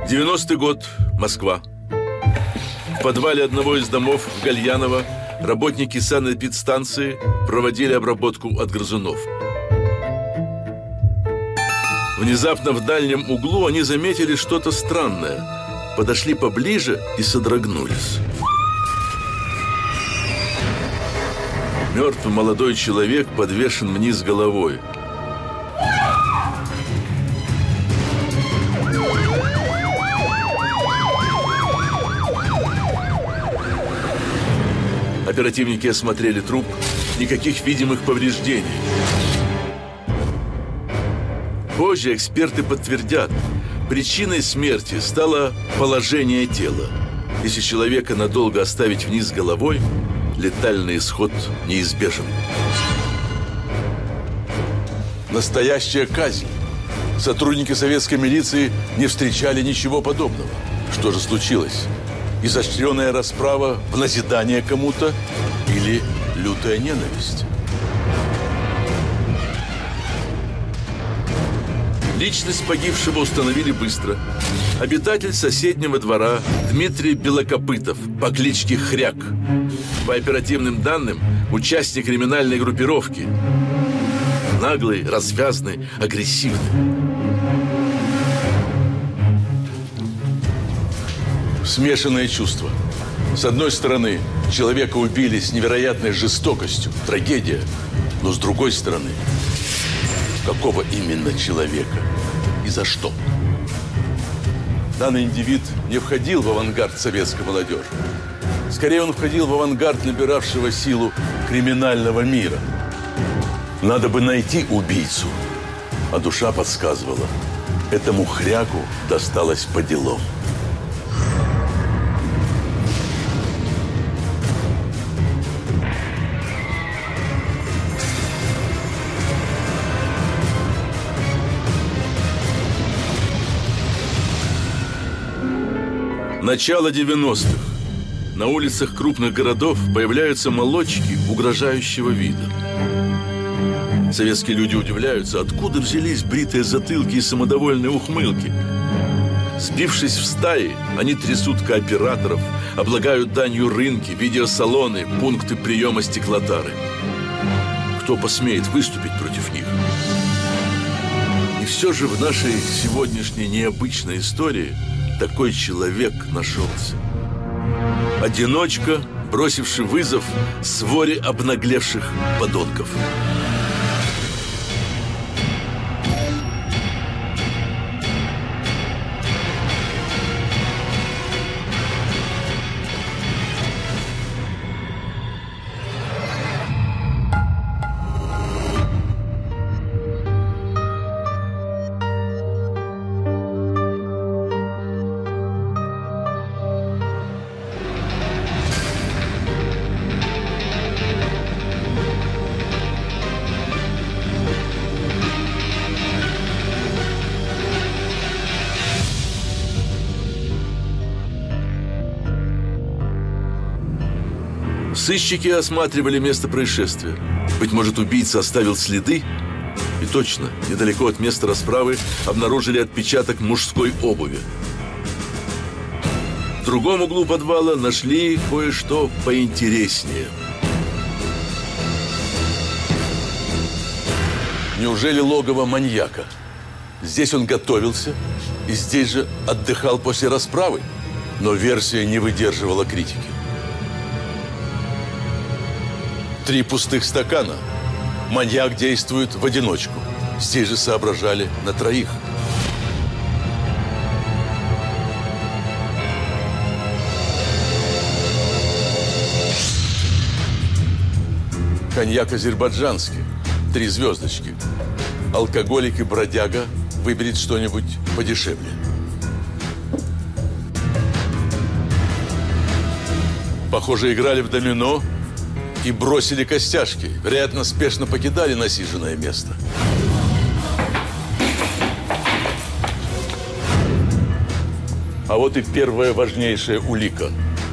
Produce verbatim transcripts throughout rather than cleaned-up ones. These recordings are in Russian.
девяностый год, Москва. В подвале одного из домов в Гальяново работники санэпидстанции проводили обработку от грызунов. Внезапно в дальнем углу они заметили что-то странное. Подошли поближе и содрогнулись. Мертвый молодой человек подвешен вниз головой. Оперативники осмотрели труп. Никаких видимых повреждений. Позже эксперты подтвердят, причиной смерти стало положение тела. Если человека надолго оставить вниз головой, летальный исход неизбежен. Настоящая казнь. Сотрудники советской милиции не встречали ничего подобного. Что же случилось? Изощренная расправа в назидание кому-то или лютая ненависть? Личность погибшего установили быстро. Обитатель соседнего двора Дмитрий Белокопытов по кличке Хряк. По оперативным данным, участник криминальной группировки. Наглый, развязный, агрессивный. Смешанные чувства. С одной стороны, человека убили с невероятной жестокостью, трагедия. Но с другой стороны, какого именно человека и за что? Данный индивид не входил в авангард советской молодежи. Скорее, он входил в авангард набиравшего силу криминального мира. Надо бы найти убийцу. А душа подсказывала, этому Хряку досталось по делам. Начало девяностых. На улицах крупных городов появляются молодчики угрожающего вида. Советские люди удивляются, откуда взялись бритые затылки и самодовольные ухмылки. Сбившись в стаи, они трясут кооператоров, облагают данью рынки, видеосалоны, пункты приема стеклотары. Кто посмеет выступить против них? И все же в нашей сегодняшней необычной истории такой человек нашелся. Одиночка, бросивший вызов своре обнаглевших подонков. Сыщики осматривали место происшествия. Быть может, убийца оставил следы? И точно, недалеко от места расправы обнаружили отпечаток мужской обуви. В другом углу подвала нашли кое-что поинтереснее. Неужели логово маньяка? Здесь он готовился и здесь же отдыхал после расправы? Но версия не выдерживала критики. Три пустых стакана. Маньяк действует в одиночку. Здесь же соображали на троих. Коньяк азербайджанский. Три звездочки. Алкоголик и бродяга выберет что-нибудь подешевле. Похоже, играли в домино и бросили костяшки. Вероятно, спешно покидали насиженное место. А вот и первая важнейшая улика.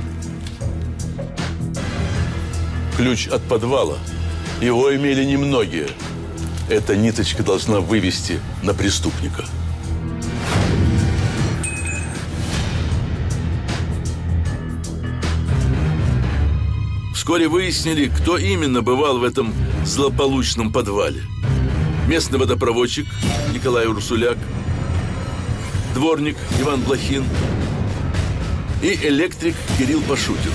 Ключ от подвала. Его имели немногие. Эта ниточка должна вывести на преступника. Вскоре выяснили, кто именно бывал в этом злополучном подвале. Местный водопроводчик Николай Урсуляк, дворник Иван Блохин и электрик Кирилл Пашутин.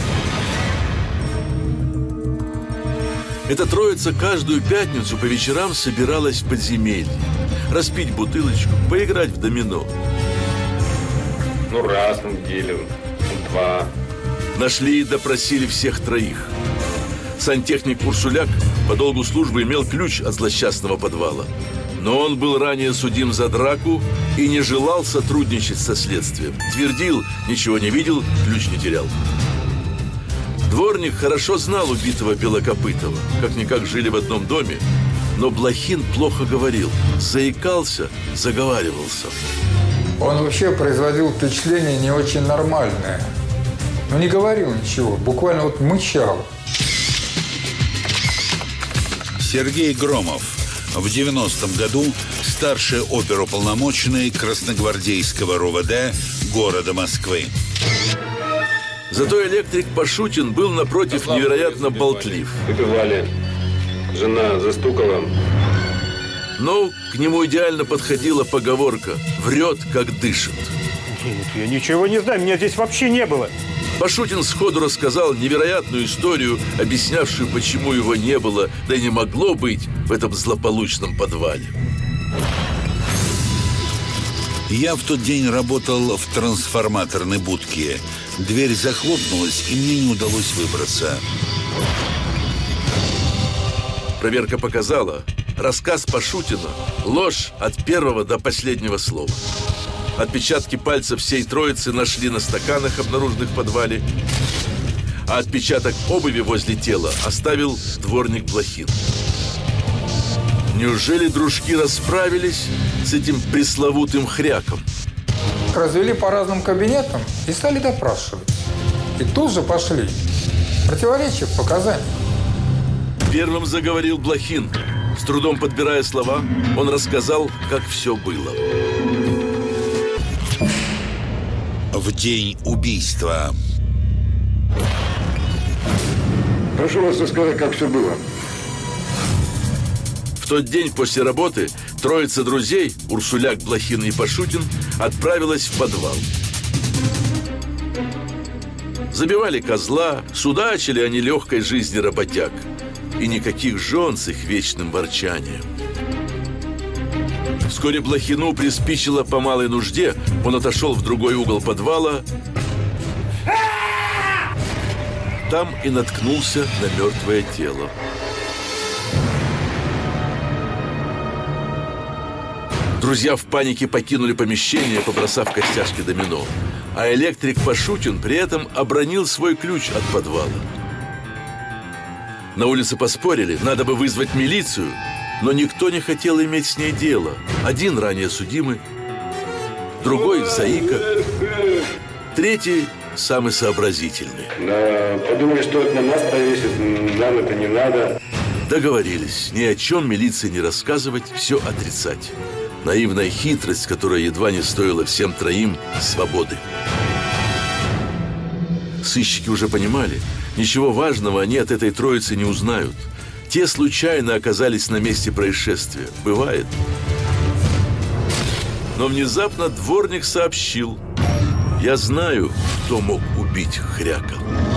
Эта троица каждую пятницу по вечерам собиралась в подземелье. Распить бутылочку, поиграть в домино. Ну, раз в неделю, два. Нашли и допросили всех троих. Сантехник Урсуляк по долгу службы имел ключ от злосчастного подвала. Но он был ранее судим за драку и не желал сотрудничать со следствием. Твердил, ничего не видел, ключ не терял. Дворник хорошо знал убитого Белокопытова. Как-никак жили в одном доме. Но Блохин плохо говорил. Заикался, заговаривался. Он вообще производил впечатление не очень нормальное. Но не говорил ничего, буквально вот мычал. Сергей Громов. В девяностом году старший оперуполномоченный Красногвардейского РОВД города Москвы. Зато электрик Пашутин был, напротив, невероятно болтлив. Выпивали. Жена застукала. Но к нему идеально подходила поговорка «врет, как дышит». Нет, я ничего не знаю, меня здесь вообще не было. Пашутин сходу рассказал невероятную историю, объяснявшую, почему его не было, да и не могло быть в этом злополучном подвале. Я в тот день работал в трансформаторной будке. Дверь захлопнулась, и мне не удалось выбраться. Проверка показала, рассказ Пашутина – ложь от первого до последнего слова. Отпечатки пальцев всей троицы нашли на стаканах, обнаруженных в подвале, а отпечаток обуви возле тела оставил дворник Блохин. Неужели дружки расправились с этим пресловутым хряком? Развели по разным кабинетам и стали допрашивать. И тут же пошли противоречия в показаниях. Первым заговорил Блохин. С трудом подбирая слова, он рассказал, как все было. В день убийства. Прошу вас рассказать, как все было. В тот день после работы троица друзей, Урсуляк, Блохин и Пашутин, отправилась в подвал. Забивали козла, судачили они легкой жизни работяг. И никаких жен с их вечным ворчанием. Вскоре Блохину приспичило по малой нужде. Он отошел в другой угол подвала. Там и наткнулся на мертвое тело. Друзья в панике покинули помещение, побросав костяшки домино. А электрик Пашутин при этом обронил свой ключ от подвала. На улице поспорили, надо бы вызвать милицию, но никто не хотел иметь с ней дело. Один ранее судимый, другой заика, третий самый сообразительный. Да, подумали, что это на нас повесит, нам это не надо. Договорились ни о чем милиции не рассказывать, все отрицать. Наивная хитрость, которая едва не стоила всем троим свободы. Сыщики уже понимали, ничего важного они от этой троицы не узнают. Те случайно оказались на месте происшествия. Бывает. Но внезапно дворник сообщил: «Я знаю, кто мог убить хряка».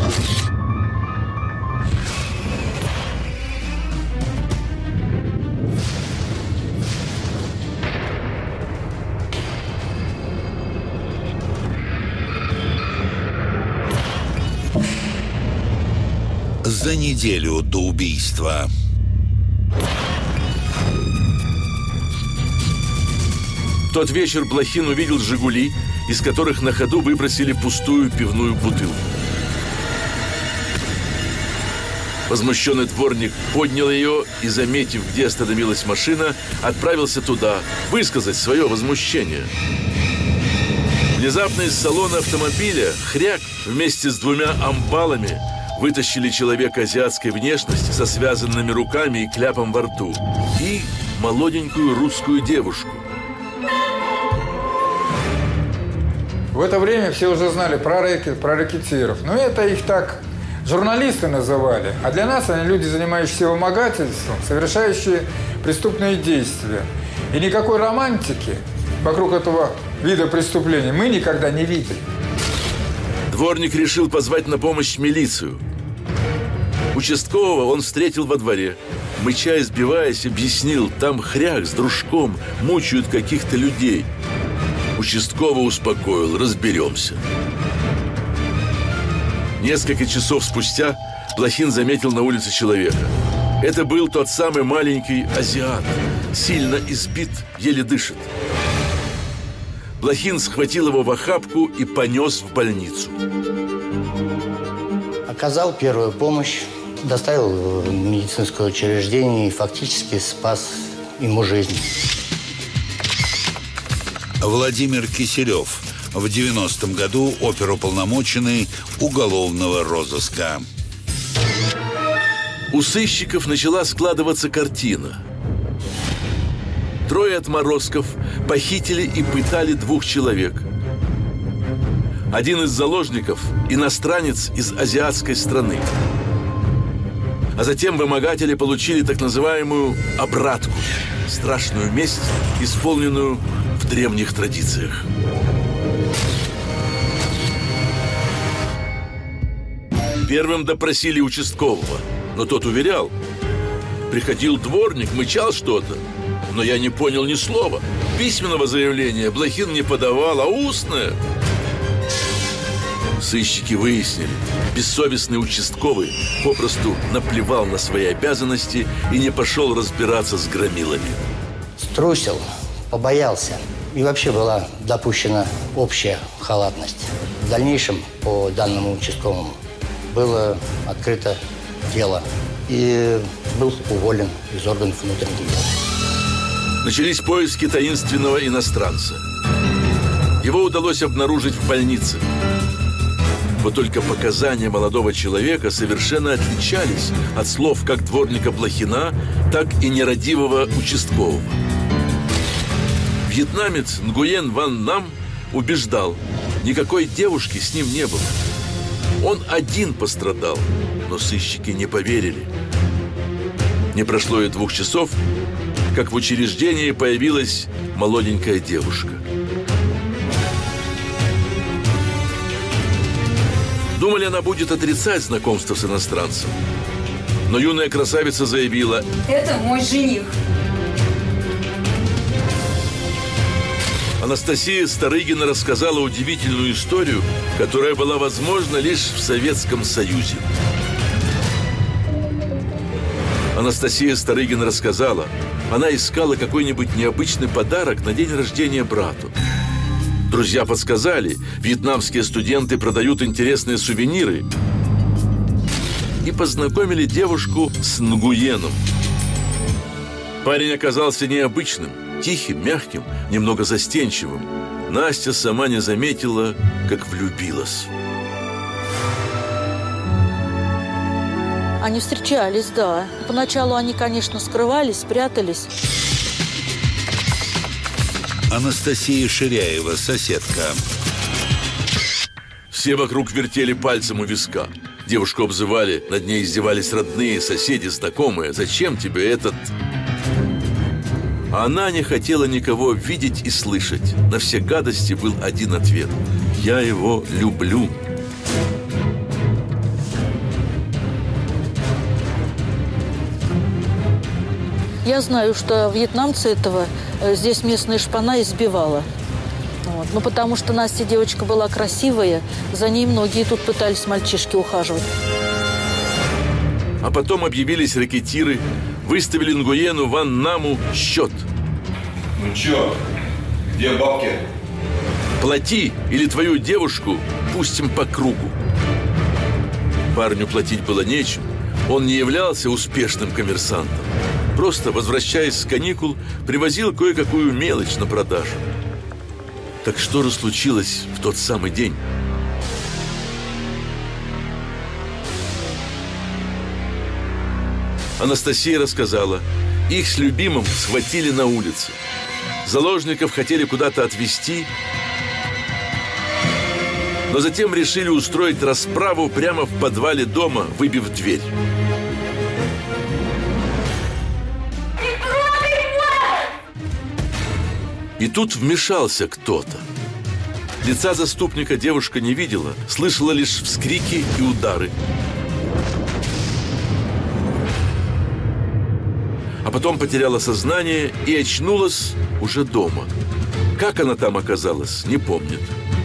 За неделю до убийства. В тот вечер Блохин увидел «Жигули», из которых на ходу выбросили пустую пивную бутылку. Возмущенный дворник поднял ее и, заметив, где остановилась машина, отправился туда высказать свое возмущение. Внезапно из салона автомобиля хряк вместе с двумя амбалами вытащили человека азиатской внешности со связанными руками и кляпом во рту и молоденькую русскую девушку. В это время все уже знали про рэкет, про рэкетиров. Но это их так журналисты называли. А для нас они люди, занимающиеся вымогательством, совершающие преступные действия. И никакой романтики вокруг этого вида преступления мы никогда не видели. Дворник решил позвать на помощь милицию. Участкового он встретил во дворе. Мыча, избиваясь, объяснил, там хряк с дружком мучают каких-то людей. Участковый успокоил, разберемся. Несколько часов спустя Блохин заметил на улице человека. Это был тот самый маленький азиат, сильно избит, еле дышит. Блохин схватил его в охапку и понес в больницу. Оказал первую помощь, доставил в медицинское учреждение и фактически спас ему жизнь. Владимир Киселев, в девяностом году оперуполномоченный уголовного розыска. У сыщиков начала складываться картина. Трое отморозков похитили и пытали двух человек. Один из заложников – иностранец из азиатской страны. А затем вымогатели получили так называемую обратку – страшную месть, исполненную в древних традициях. Первым допросили участкового, но тот уверял. Приходил дворник, мычал что-то, но я не понял ни слова. Письменного заявления Блохин не подавал, а устное. Сыщики выяснили, бессовестный участковый попросту наплевал на свои обязанности и не пошел разбираться с громилами. Струсил, побоялся. И вообще была допущена общая халатность. В дальнейшем, по данному участковому, было открыто дело. И был уволен из органов внутренних дел. Начались поиски таинственного иностранца. Его удалось обнаружить в больнице. Вот только показания молодого человека совершенно отличались от слов как дворника Блохина, так и нерадивого участкового. Вьетнамец Нгуен Ван Нам убеждал, никакой девушки с ним не было. Он один пострадал, но сыщики не поверили. Не прошло и двух часов, как в учреждении появилась молоденькая девушка. Думали, она будет отрицать знакомство с иностранцем. Но юная красавица заявила: это мой жених. Анастасия Старыгина рассказала удивительную историю, которая была возможна лишь в Советском Союзе. Анастасия Старыгина рассказала, она искала какой-нибудь необычный подарок на день рождения брату. Друзья подсказали, вьетнамские студенты продают интересные сувениры. И познакомили девушку с Нгуеном. Парень оказался необычным, тихим, мягким, немного застенчивым. Настя сама не заметила, как влюбилась. Они встречались, да. Поначалу они, конечно, скрывались, прятались. Анастасия Ширяева, соседка. Все вокруг вертели пальцем у виска. Девушку обзывали, над ней издевались родные, соседи, знакомые. Зачем тебе этот... Она не хотела никого видеть и слышать. На все гадости был один ответ: я его люблю. Я знаю, что вьетнамцы этого здесь местная шпана избивала. Вот. Ну, потому что Настя девочка была красивая, за ней многие тут пытались мальчишки ухаживать. А потом объявились рэкетиры, выставили Нгуену Ван Наму счет. Ну чё, где бабки? Плати, или твою девушку пустим по кругу. Парню платить было нечем. Он не являлся успешным коммерсантом. Просто, возвращаясь с каникул, привозил кое-какую мелочь на продажу. Так что же случилось в тот самый день? Анастасия рассказала, их с любимым схватили на улице. Заложников хотели куда-то отвезти. Но затем решили устроить расправу прямо в подвале дома, выбив дверь. И тут вмешался кто-то. Лица заступника девушка не видела, слышала лишь вскрики и удары. А потом потеряла сознание и очнулась уже дома. Как она там оказалась, не помнит.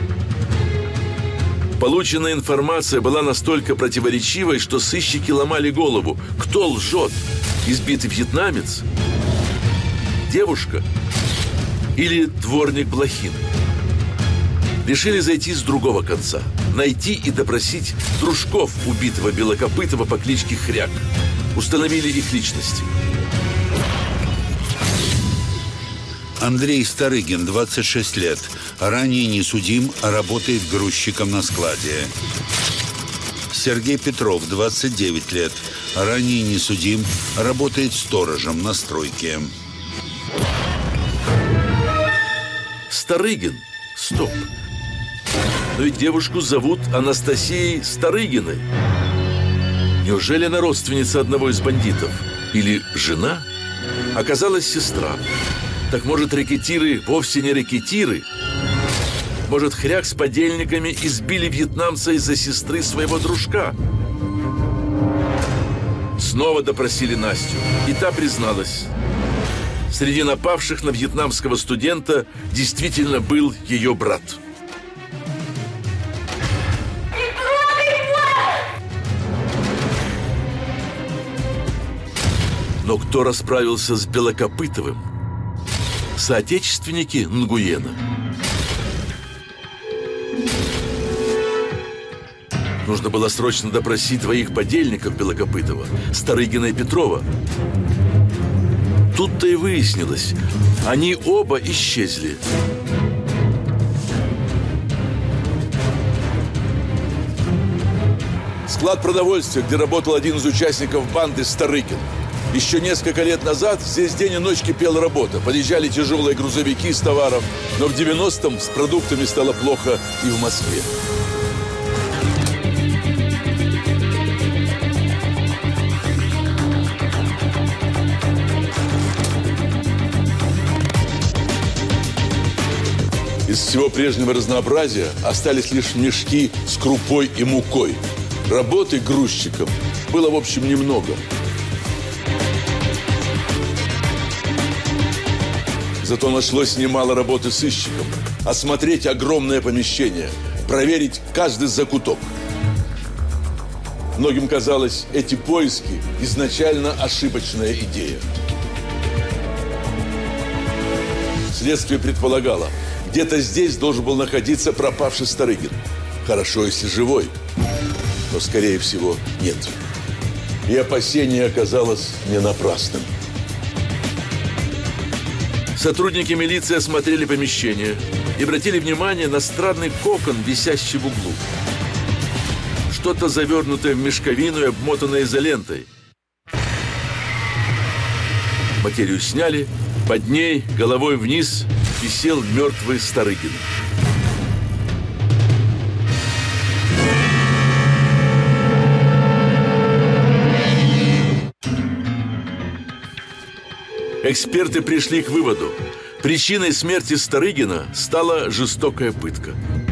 Полученная информация была настолько противоречивой, что сыщики ломали голову. Кто лжет? Избитый вьетнамец? Девушка? Или дворник Блохин? Решили зайти с другого конца. Найти и допросить дружков убитого Белокопытова по кличке Хряк. Установили их личности. Андрей Старыгин, двадцать шесть лет. Ранее не судим, работает грузчиком на складе. Сергей Петров, двадцать девять лет. Ранее не судим, работает сторожем на стройке. Старыгин? Стоп. Но ведь девушку зовут Анастасией Старыгиной. Неужели она родственница одного из бандитов? Или жена? Оказалась сестра. Так может, рэкетиры вовсе не рэкетиры? Может, Хряк с подельниками избили вьетнамца из-за сестры своего дружка? Снова допросили Настю, и та призналась. Среди напавших на вьетнамского студента действительно был ее брат. Но кто расправился с Белокопытовым? Соотечественники Нгуена. Нужно было срочно допросить двоих подельников Белокопытова, Старыгина и Петрова. Тут-то и выяснилось, они оба исчезли. Склад продовольствия, где работал один из участников банды Старыгин. Еще несколько лет назад здесь день и ночь кипела работа. Подъезжали тяжелые грузовики с товаром. Но в девяностом с продуктами стало плохо и в Москве. Из всего прежнего разнообразия остались лишь мешки с крупой и мукой. Работы грузчиком было, в общем, немного. Зато нашлось немало работы сыщикам. Осмотреть огромное помещение, проверить каждый закуток. Многим казалось, эти поиски изначально ошибочная идея. Следствие предполагало, где-то здесь должен был находиться пропавший Старыгин. Хорошо, если живой, но, скорее всего, нет. И опасение оказалось не напрасным. Сотрудники милиции осмотрели помещение и обратили внимание на странный кокон, висящий в углу. Что-то завернутое в мешковину и обмотанное изолентой. Материю сняли, под ней, головой вниз, висел мертвый Старыгин. Эксперты пришли к выводу. Причиной смерти Старыгина стала жестокая пытка.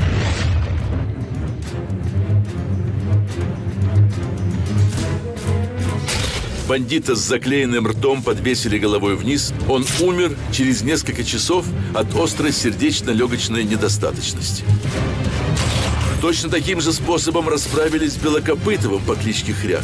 Бандита с заклеенным ртом подвесили головой вниз. Он умер через несколько часов от острой сердечно-легочной недостаточности. Точно таким же способом расправились с Белокопытовым по кличке Хряк.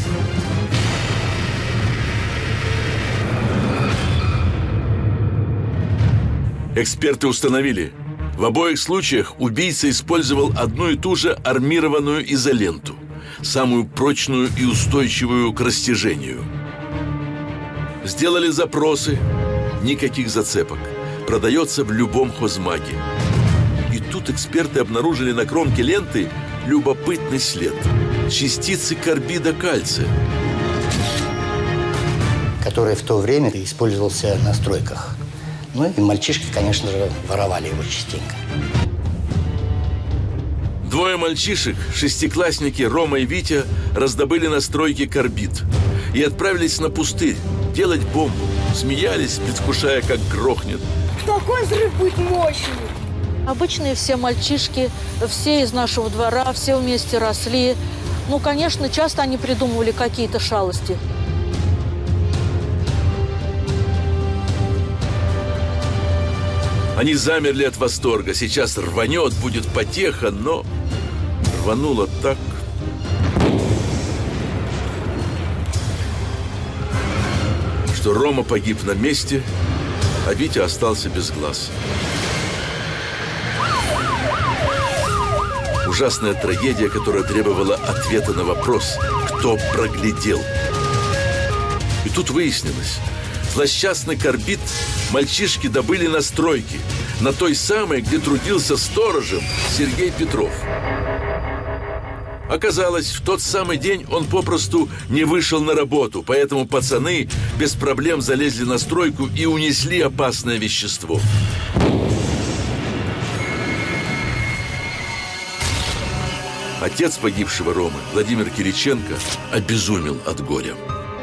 Эксперты установили, в обоих случаях убийца использовал одну и ту же армированную изоленту, самую прочную и устойчивую к растяжению. Сделали запросы, никаких зацепок, продается в любом хозмаге. И тут эксперты обнаружили на кромке ленты любопытный след – частицы карбида кальция, который в то время использовался на стройках. Ну и мальчишки, конечно же, воровали его частенько. Двое мальчишек, шестиклассники Рома и Витя, раздобыли на стройке карбид и отправились на пустырь делать бомбу. Смеялись, предвкушая, как грохнет. Какой взрыв будет мощный! Обычные все мальчишки, все из нашего двора, все вместе росли. Ну, конечно, часто они придумывали какие-то шалости. Они замерли от восторга. Сейчас рванет, будет потеха, но рвануло так, что Рома погиб на месте, а Витя остался без глаз. Ужасная трагедия, которая требовала ответа на вопрос, кто проглядел. И тут выяснилось, злосчастный карбид мальчишки добыли на стройке, на той самой, где трудился сторожем Сергей Петров. Оказалось, в тот самый день он попросту не вышел на работу, поэтому пацаны без проблем залезли на стройку и унесли опасное вещество. Отец погибшего Ромы, Владимир Кириченко, обезумел от горя.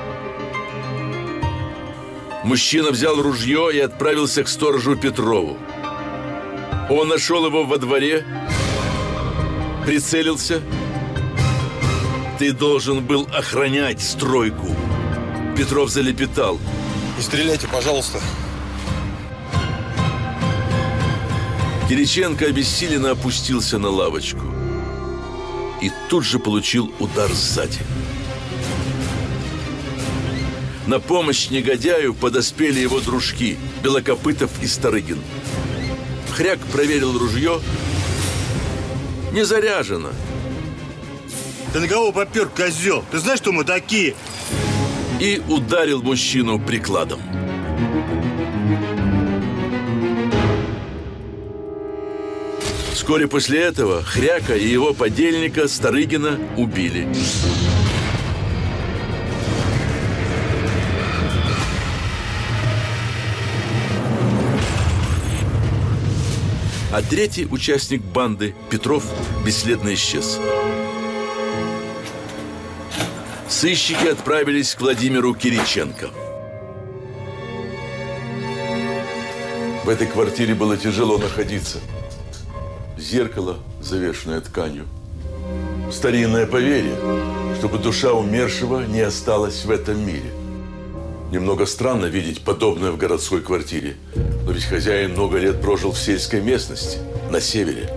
Мужчина взял ружье и отправился к сторожу Петрову. Он нашел его во дворе, прицелился. «Ты должен был охранять стройку!» Петров залепетал. Не стреляйте, пожалуйста. Кириченко обессиленно опустился на лавочку и тут же получил удар сзади. На помощь негодяю подоспели его дружки Белокопытов и Старыгин. Хряк проверил ружье. Не заряжено. Ты на кого попер, козел? Ты знаешь, что мы такие? И ударил мужчину прикладом. Вскоре после этого Хряка и его подельника Старыгина убили. А третий участник банды, Петров, бесследно исчез. Сыщики отправились к Владимиру Кириченко. В этой квартире было тяжело находиться. Зеркало, завешенное тканью. Старинное поверье, чтобы душа умершего не осталась в этом мире. Немного странно видеть подобное в городской квартире. Но ведь хозяин много лет прожил в сельской местности, на севере.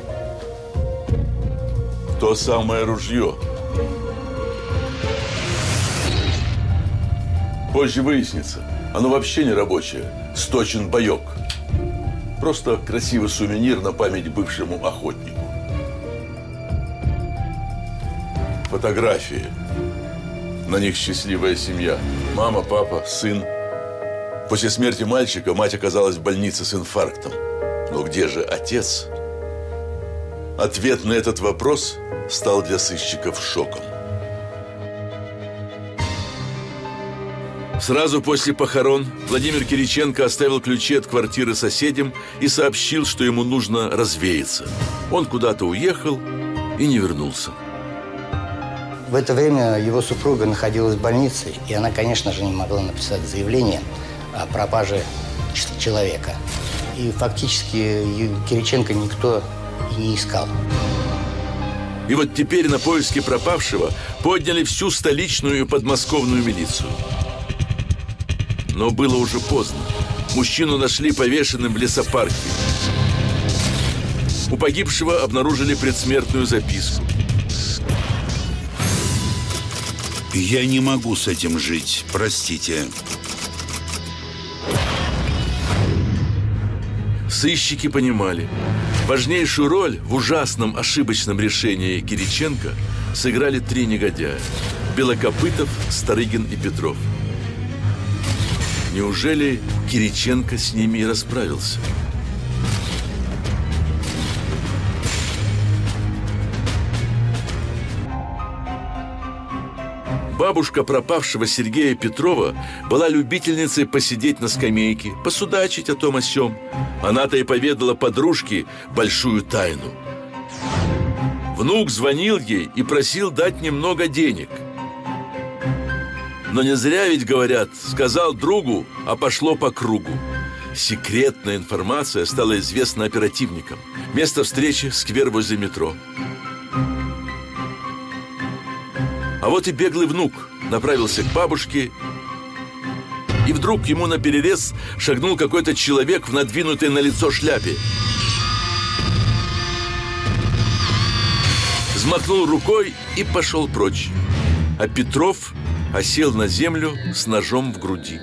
То самое ружье. Позже выяснится, оно вообще не рабочее, сточен боек. Просто красивый сувенир на память бывшему охотнику. Фотографии. На них счастливая семья. Мама, папа, сын. После смерти мальчика мать оказалась в больнице с инфарктом. Но где же отец? Ответ на этот вопрос стал для сыщиков шоком. Сразу после похорон Владимир Кириченко оставил ключи от квартиры соседям и сообщил, что ему нужно развеяться. Он куда-то уехал и не вернулся. В это время его супруга находилась в больнице, и она, конечно же, не могла написать заявление о пропаже человека. И фактически Кириченко никто и не искал. И вот теперь на поиски пропавшего подняли всю столичную и подмосковную милицию. Но было уже поздно. Мужчину нашли повешенным в лесопарке. У погибшего обнаружили предсмертную записку. Я не могу с этим жить, простите. Сыщики понимали, важнейшую роль в ужасном ошибочном решении Кириченко сыграли три негодяя: Белокопытов, Старыгин и Петров. Неужели Кириченко с ними и расправился? Бабушка пропавшего Сергея Петрова была любительницей посидеть на скамейке, посудачить о том о сём. Она-то и поведала подружке большую тайну. Внук звонил ей и просил дать немного денег. Но не зря ведь говорят, сказал другу, а пошло по кругу. Секретная информация стала известна оперативникам. Место встречи – сквер возле метро. А вот и беглый внук направился к бабушке, и вдруг ему наперерез шагнул какой-то человек в надвинутой на лицо шляпе. Взмахнул рукой и пошел прочь. А Петров осел на землю с ножом в груди.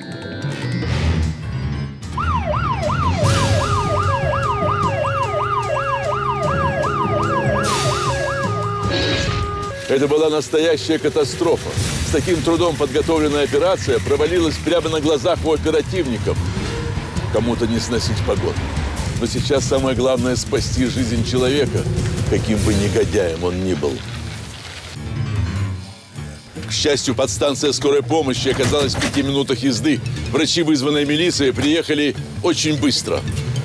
Это была настоящая катастрофа. С таким трудом подготовленная операция провалилась прямо на глазах у оперативников. Кому-то не сносить погон. Но сейчас самое главное – спасти жизнь человека, каким бы негодяем он ни был. К счастью, подстанция скорой помощи оказалась в пяти минутах езды. Врачи, вызванные милицией, приехали очень быстро.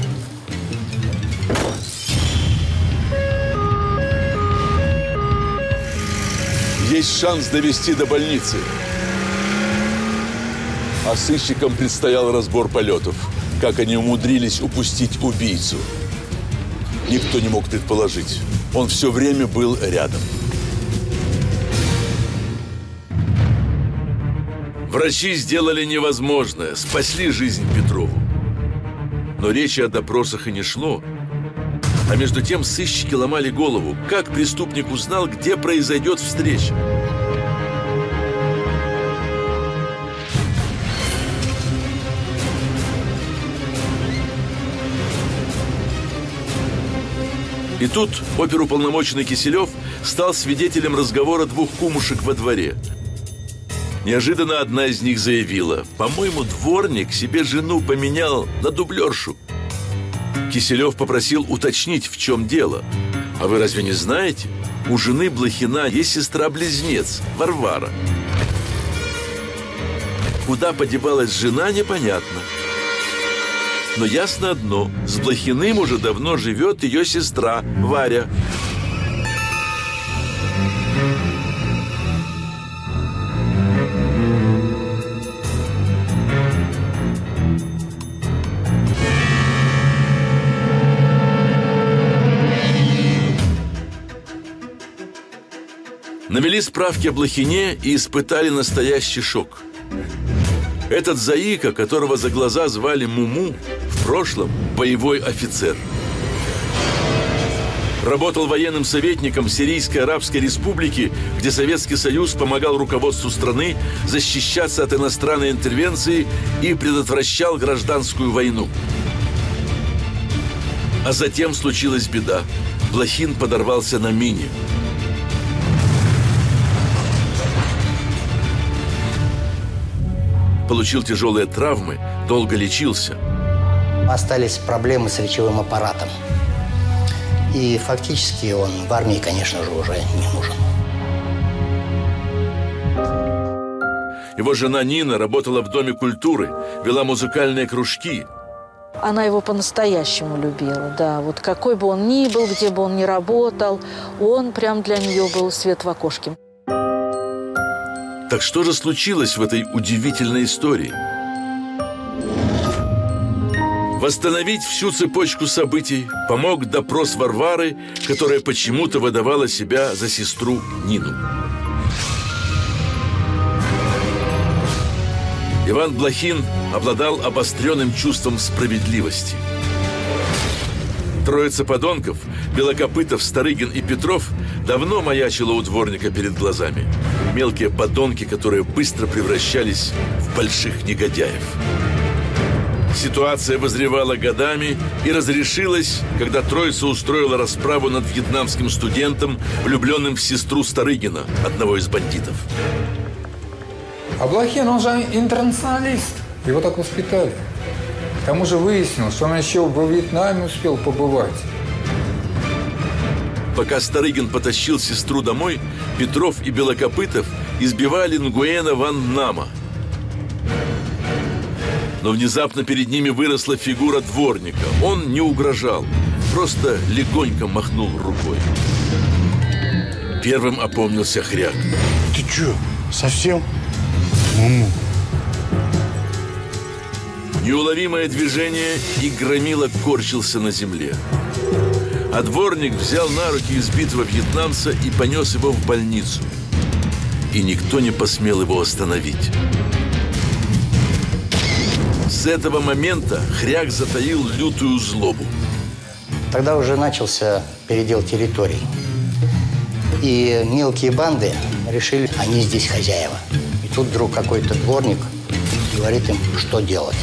Есть шанс довести до больницы. А сыщикам предстоял разбор полетов. Как они умудрились упустить убийцу. Никто не мог предположить. Он все время был рядом. Врачи сделали невозможное, спасли жизнь Петрову. Но речи о допросах и не шло. А между тем сыщики ломали голову, как преступник узнал, где произойдет встреча. И тут оперуполномоченный Киселев стал свидетелем разговора двух кумушек во дворе. Неожиданно одна из них заявила: «По-моему, дворник себе жену поменял на дублершу». Киселев попросил уточнить, в чем дело. «А вы разве не знаете? У жены Блохина есть сестра-близнец, Варвара». Куда подевалась жена, непонятно. Но ясно одно: с Блохиным уже давно живет ее сестра Варя. Навели справки о Блохине и испытали настоящий шок. Этот заика, которого за глаза звали Муму, в прошлом боевой офицер. Работал военным советником в Сирийской Арабской Республике, где Советский Союз помогал руководству страны защищаться от иностранной интервенции и предотвращал гражданскую войну. А затем случилась беда. Блохин подорвался на мине. Получил тяжелые травмы, долго лечился. Остались проблемы с речевым аппаратом. И фактически он в армии, конечно же, уже не нужен. Его жена Нина работала в Доме культуры, вела музыкальные кружки. Она его по-настоящему любила, да. Вот какой бы он ни был, где бы он ни работал, он прям для нее был свет в окошке. Так что же случилось в этой удивительной истории? Восстановить всю цепочку событий помог допрос Варвары, которая почему-то выдавала себя за сестру Нину. Иван Блохин обладал обостренным чувством справедливости. Троица подонков – Белокопытов, Старыгин и Петров – давно маячила у дворника перед глазами. Мелкие подонки, которые быстро превращались в больших негодяев. Ситуация возревала годами и разрешилась, когда троица устроила расправу над вьетнамским студентом, влюбленным в сестру Старыгина, одного из бандитов. А Блохин, он же интернационалист. Его так воспитали. К тому же выяснилось, что он еще во Вьетнаме успел побывать. Пока Старыгин потащил сестру домой, Петров и Белокопытов избивали Нгуэна Ван Нама. Но внезапно перед ними выросла фигура дворника. Он не угрожал, просто легонько махнул рукой. Первым опомнился Хряк. Ты чё, совсем? Маму. Неуловимое движение, и Громила корчился на земле. А дворник взял на руки избитого вьетнамца и понес его в больницу. И никто не посмел его остановить. С этого момента Хряк затаил лютую злобу. Тогда уже начался передел территорий. И мелкие банды решили, они здесь хозяева. И тут вдруг какой-то дворник говорит им, что делать.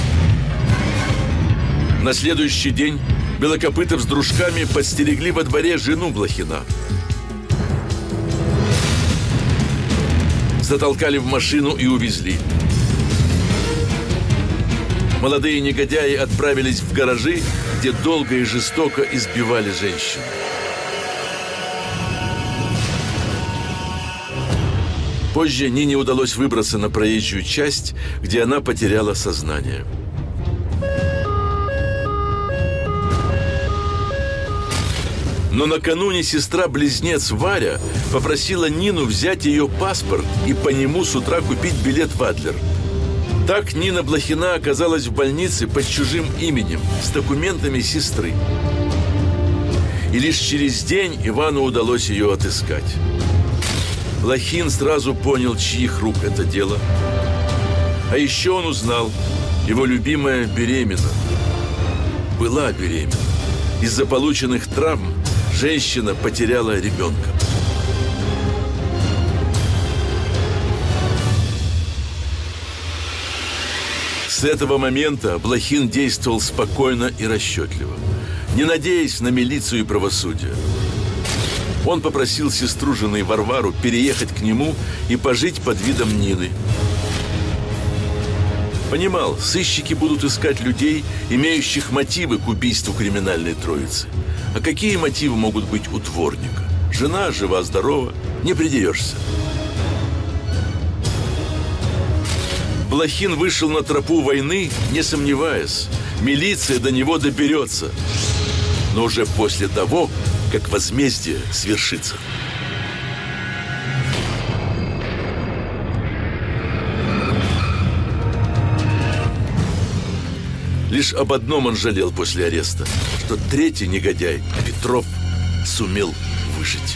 На следующий день Белокопытов с дружками подстерегли во дворе жену Блохина. Затолкали в машину и увезли. Молодые негодяи отправились в гаражи, где долго и жестоко избивали женщин. Позже Нине удалось выбраться на проезжую часть, где она потеряла сознание. Но накануне сестра-близнец Варя попросила Нину взять ее паспорт и по нему с утра купить билет в Адлер. Так Нина Блохина оказалась в больнице под чужим именем, с документами сестры. И лишь через день Ивану удалось ее отыскать. Блохин сразу понял, чьих рук это дело. А еще он узнал, его любимая беременна. Была беременна. Из-за полученных травм женщина потеряла ребенка. С этого момента Блохин действовал спокойно и расчетливо, не надеясь на милицию и правосудие. Он попросил сестру жены Варвару переехать к нему и пожить под видом Нины. Понимал, сыщики будут искать людей, имеющих мотивы к убийству криминальной троицы. А какие мотивы могут быть у дворника? Жена жива-здорова, не придерешься. Блохин вышел на тропу войны, не сомневаясь, милиция до него доберется. Но уже после того, как возмездие свершится. Лишь об одном он жалел после ареста, что третий негодяй, Петров, сумел выжить.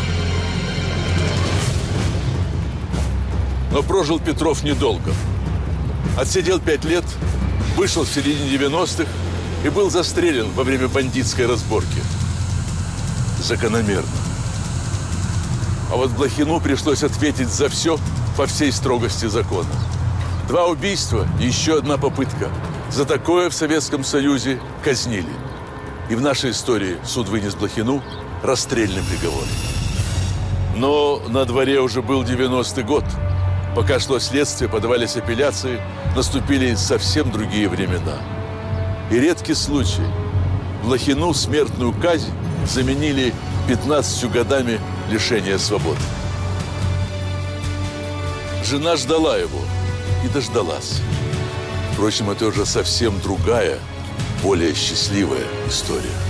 Но прожил Петров недолго. Отсидел пять лет, вышел в середине девяностых и был застрелен во время бандитской разборки. Закономерно. А вот Блохину пришлось ответить за все по всей строгости закона. Два убийства и еще одна попытка. За такое в Советском Союзе казнили. И в нашей истории суд вынес Блохину расстрельный приговор. Но на дворе уже был девяностый год. Пока шло следствие, подавались апелляции, наступили совсем другие времена. И редкий случай. Блохину смертную казнь заменили пятнадцатью годами лишения свободы. Жена ждала его и дождалась. Впрочем, это уже совсем другая, более счастливая история.